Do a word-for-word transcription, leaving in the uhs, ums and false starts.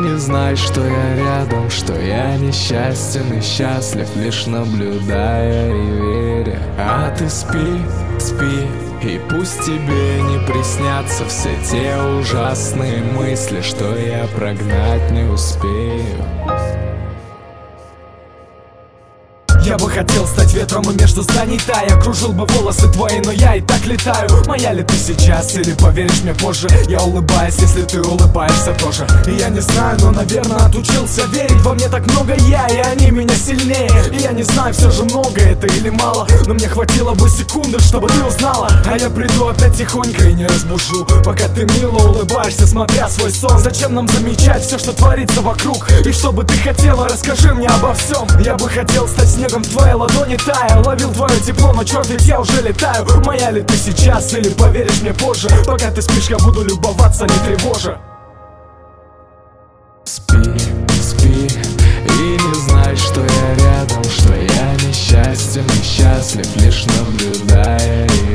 не знай, что я рядом, что я несчастен и счастлив, лишь наблюдая и веря. А ты спи, спи, и пусть тебе не приснятся все те ужасные мысли, что я прогнать не успею. Я бы хотел стать ветром и между зданий тая. Кружил бы волосы твои, но я и так летаю. Моя ли ты сейчас или поверишь мне позже? Я улыбаюсь, если ты улыбаешься тоже. И я не знаю, но, наверное, отучился верить. Во мне так много я, и они меня сильнее. И я не знаю, все же много это или мало, но мне хватило бы секунды, чтобы ты узнала. А я приду опять тихонько и не разбужу, пока ты мило улыбаешься, смотря свой сон. Зачем нам замечать все, что творится вокруг? И что бы ты хотела, расскажи мне обо всем. Я бы хотел стать снегом в твоей ладони тая. Ловил твое тепло, но черт, ведь я уже летаю. Моя ли ты сейчас или поверишь мне позже? Пока ты спишь, я буду любоваться, не тревожа. Спи, спи, и не знай, что я рядом, что я несчастен и счастлив, лишь наблюдая и